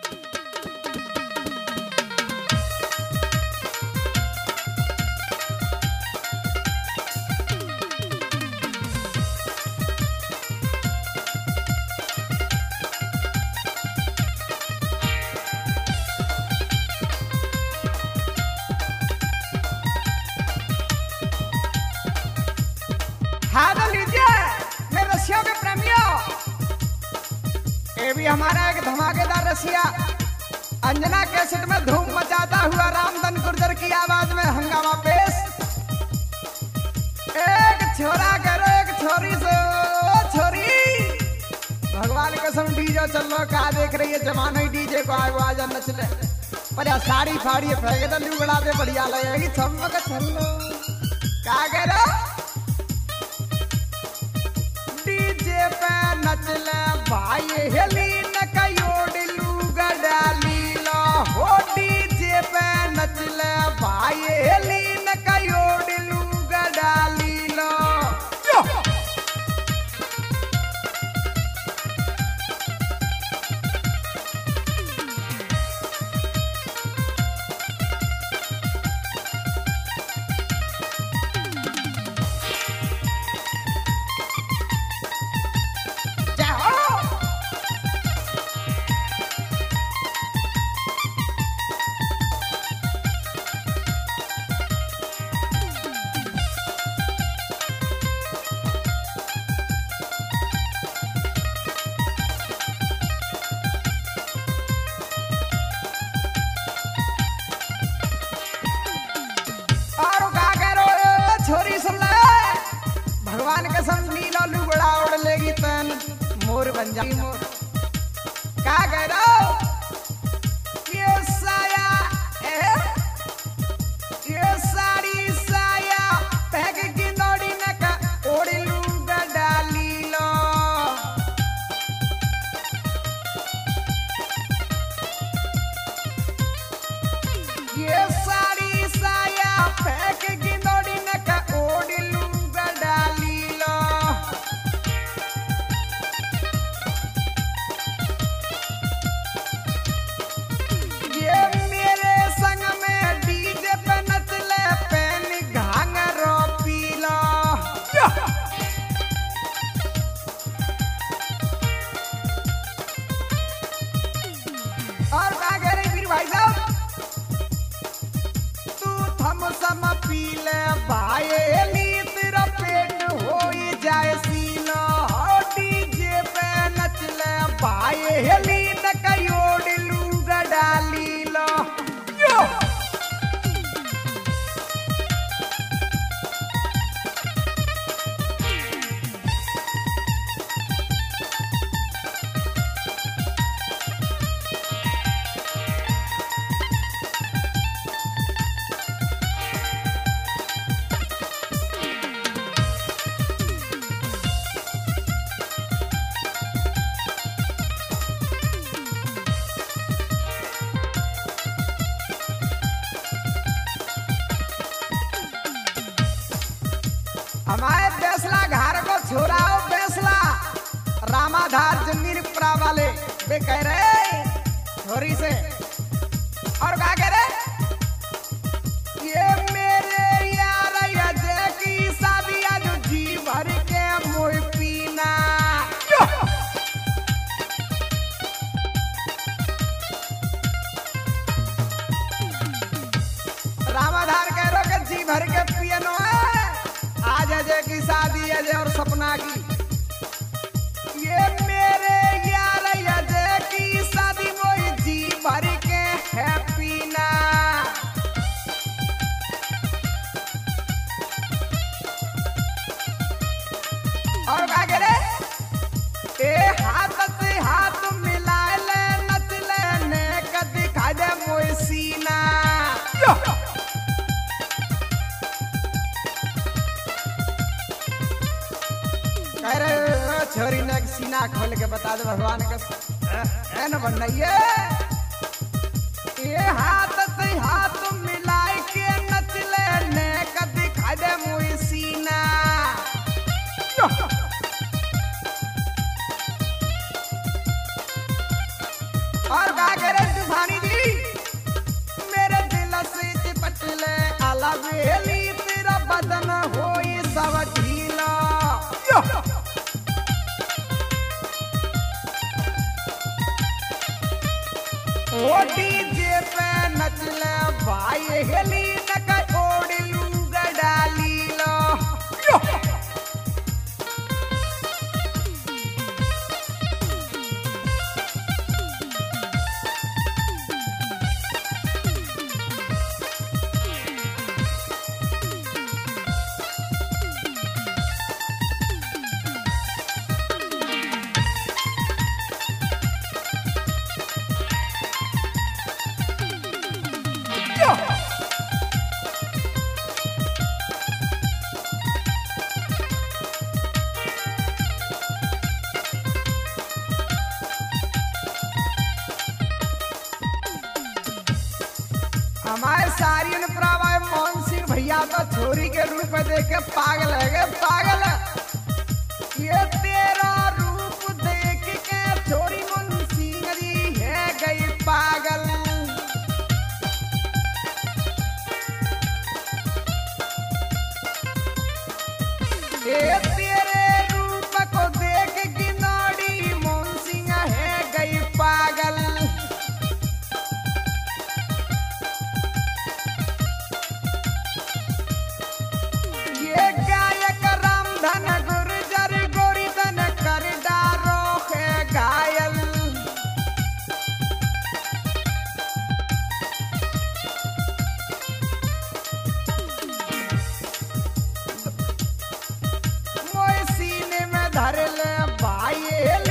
ये भी हमारा एक धमाकेदार रसिया अंजना कैसेट में धूम मचाता हुआ रामधन गुर्जर की आवाज में हंगामा पेश। एक छोरा करो एक छोरी से छोरी, भगवान कसम डीजे चल लो का देख रही है जमाना ही डीजे को आवाज नच ले पर यार साड़ी फाड़ी फेंक दे लू बड़ा दे बढ़िया लगेगी चमक चल लो का करो डीजे पे नच ले भाई हेली न कयोड़ लूगा डाली लो हो डीजे पे नच ले भाई हेली न कयोड़ लूगा डाली लो भगवान कसम नीला लुगड़ा उड़ लेगी तन मोर बन जाएगी मोर का कह रहा ये साया ये साड़ी साया पहक की नोड़ी न का ओढ़ लूगा डाली लो ये साड़ी साया पहक की नोड़ी न का ओढ़ लूगा डाली लो ये मेरे संग में डीजे पे नच ले पेन घांगरो पी लो और क्या कह रही फिर भाई साहब तू थम सम पी ले भाई तेरा पेट हो जाए सीना डीजे पे नच ले भाई हेली न कयोड़ लूगा डाली लो हमारे बेसला घर को छोड़ाओ बेसला रामाधार जमीनपुरा वाले वे कह रहे छोरी से और क्या कह रहे ये मेरे यार अजय की शादी आज जी भर के मोह पीना रामाधार कह रहे कि जी भर के पियनो है आज अजय की शादी अजय और सपना की ये मेरे यार अजय की शादी वो जी भर के है पीना और क्या कह रहे ए हाथ से हाथ मिला ले नच ले ने कदी खा दे मोए सीना छोरी ने सीना खोल के बता दे भगवान का न बनइए ये हाथ से हाथ मिलाए के नच ले ने कदी खा दे मुई सीना और करे तूफानी जी मेरे दिल से चिपट ले आला वेली तेरा बदन होई सब ढीला ओ डीजे पे नच ले भाई हेली नक ओढ़ लूगा डाली लो हमारे सारी अनुप्रावा मोहन सिंह भैया तो छोरी के रूप में देख के पागल है गे पागल ये तेरा रूप देख के छोरी मोहन सिंह जी है गई पागल ये तेरे रूप को देख के नाड़ी मोहन सिंह है गई पागल ये गायक रामधन गुर्जर गोरीधन कर डारो है घायल मोए सीने में धर ले भाई